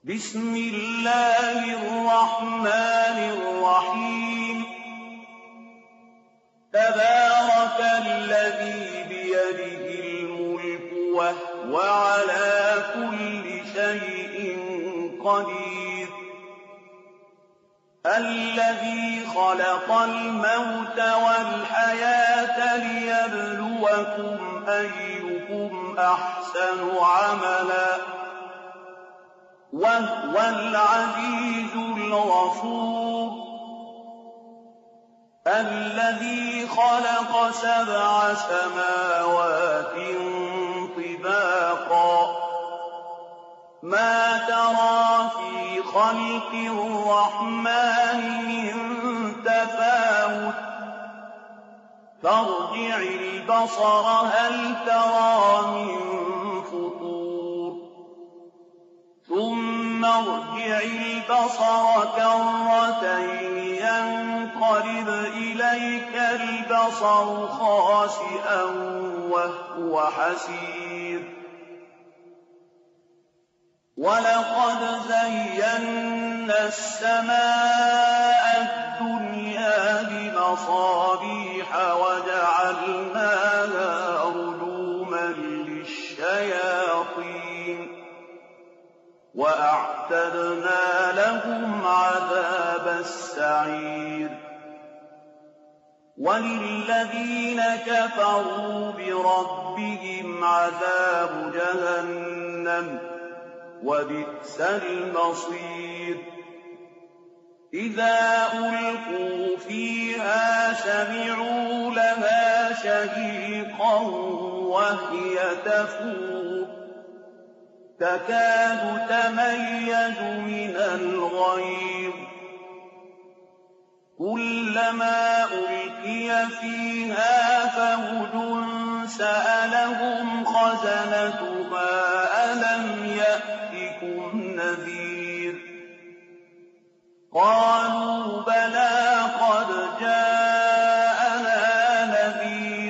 بسم الله الرحمن الرحيم تبارك الذي بيده الملك وهو على كل شيء قدير الذي خلق الموت والحياة ليبلوكم أيكم أحسن عملا وهو العزيز الغفور الذي خلق 7 سماوات طباقا ما ترى في خلق الرحمن من تفاوت فارجع البصر هل ترى من فطور ثم ارجع البصر كرتين ينقلب إليك البصر خاسئا وهو حسير ولقد زينا السماء الدنيا بمصابيح وجعلناها رجوما للشياطين وأعتدنا لهم عذاب السعير وللذين كفروا بربهم عذاب جهنم وبئس المصير إذا ألقوا فيها سمعوا لها شهيقا وهي تفور تكاد تميز من الغيظ كلما ألقي فيها فوج سألهم خزنتها ألم يأتكم نذير قالوا بلى قد جاءنا نذير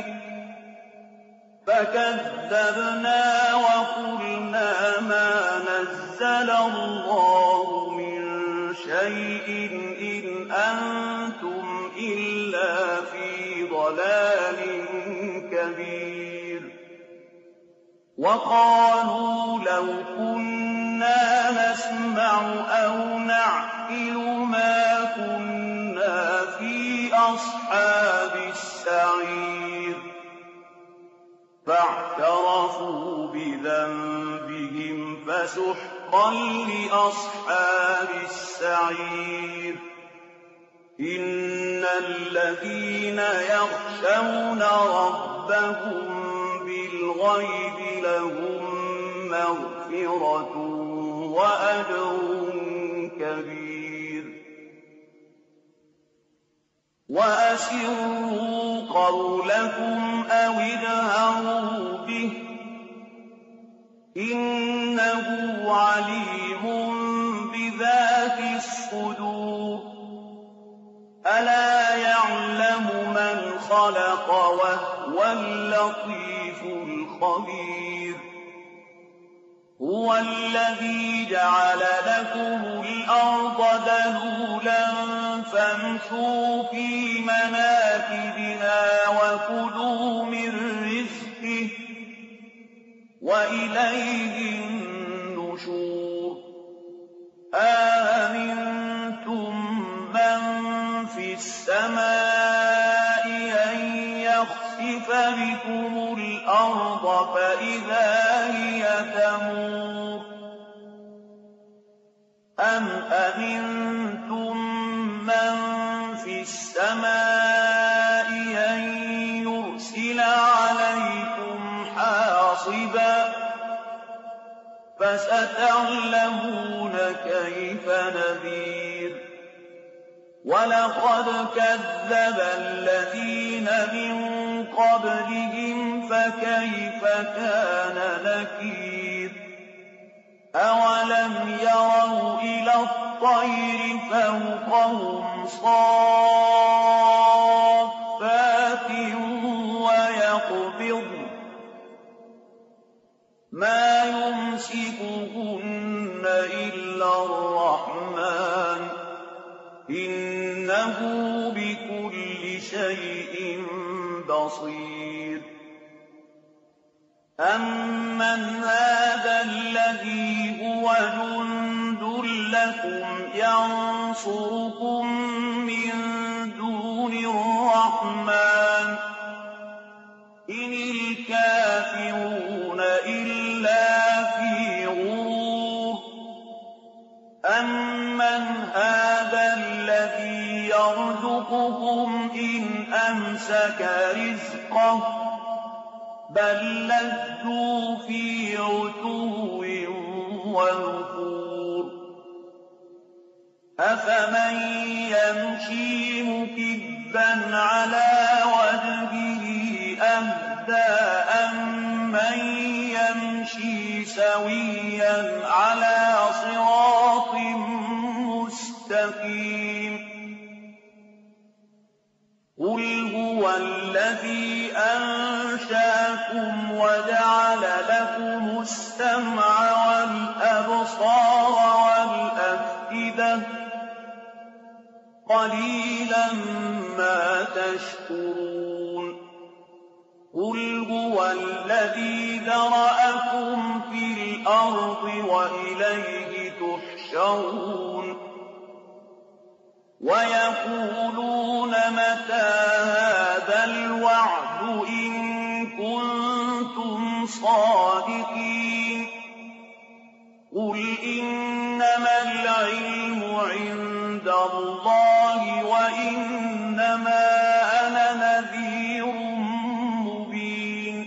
فكذبنا وقلنا ما نزل الله من شيء إن أنتم إلا في ضلال كبير وقالوا لو كنا نسمع أو نعقل ما كنا في أصحاب السعير فاعترفوا بذنبهم فسحقا لأصحاب السعير إن الذين يخشون ربهم بالغيب لهم مغفرة وأجر كبير وأسروا قولكم أو اجهروا به إنه عليم بذات الصدور ألا يعلم من خلق وهو اللطيف الخبير هو الذي جعل لكم الأرض ذلولا فامشوا في مناكبها وكلوا من رزقه وإليه النشور آمنتم من في السماء أن يخسف بكم الأرض فإذا هي تمور أم أمنتم من في السماء أن يرسل عليكم حاصبا فستعلمون كيف نذير ولقد كذب الذين من قبلهم فكيف كان نكير أولم يروا إلى الطير فوقهم صافات ويقبضن ما يمسكهن إلا إِلَّا الرَّحْمَٰنُ إِنَّهُ بِكُلِّ شَيْءٍ بَصِيرٌ أَمَّنْ هَٰذَا الَّذِي هُوَ جُندٌ لَّكُمْ يَنصُرُكُم مِّن دُونِ الرَّحْمَٰنِ إِنِ الْكَافِرُونَ إِلَّا فِي غُرُورٍ أَمَّنْ هَٰذَا الَّذِي يَرْزُقُكُمْ إِنْ أَمْسَكَ رِزْقَهُ بَل لَّجُّوا فِي عُتُوٍّ وَنُفُورٍ أَفَمَن يَمْشِي مُكِبًّا عَلَىٰ وَجْهِهِ أَهْدَىٰ أَمَّن يَمْشِي سَوِيًّا عَلَىٰ صِرَاطٍ مُّسْتَقِيمٍ قُلْ هُوَ الَّذِي أَنشَأَكُمْ وَجَعَلَ لَكُمُ السَّمْعَ وَالْأَبْصَارَ وَالْأَفْئِدَةَ ۖ قَلِيلًا مَّا تَشْكُرُونَ قُلْ هُوَ الَّذِي ذَرَأَكُمْ فِي الْأَرْضِ وَإِلَيْهِ تُحْشَرُونَ وَيَقُولُونَ مَتَىٰ هَٰذَا الْوَعْدُ إِن كُنتُمْ صَادِقِينَ قُلْ إِنَّمَا الْعِلْمُ عِندَ اللَّهِ وَإِنَّمَا أَنَا نَذِيرٌ مُّبِينٌ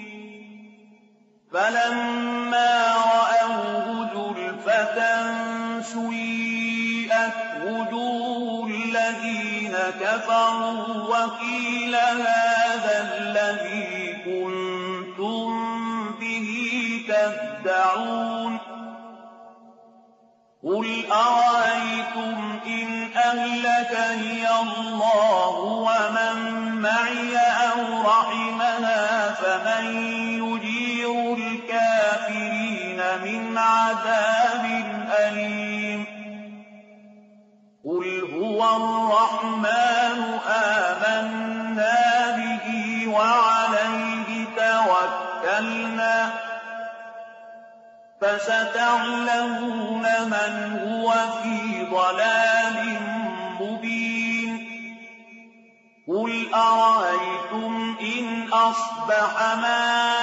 فَلَمَّا رَأَوْهُ زُلْفَةً سُيِّئَتْ وُجُوهُ الَّذِينَ كَفَرُوا وَقِيلَ هَٰذَا الَّذِي كُنتُم بِهِ تَدَّعُونَ قُلْ أَرَأَيْتُمْ إِنْ أَهْلَكَنِيَ اللَّهُ وَمَن مَّعِيَ أَوْ رَحِمَنَا فَمَن يُجِيرُ الْكَافِرِينَ مِنْ عَذَابٍ أَلِيمٍ قُلْ هُوَ الرَّحْمَٰنُ آمَنَّا بِهِ وَعَلَيْهِ تَوَكَّلْنَا فَسَتَعْلَمُونَ مَنْ هُوَ فِي ضَلَالٍ مُّبِينٍ قُلْ أَرَأَيْتُمْ إِنْ أَصْبَحَ مَاؤُكُمْ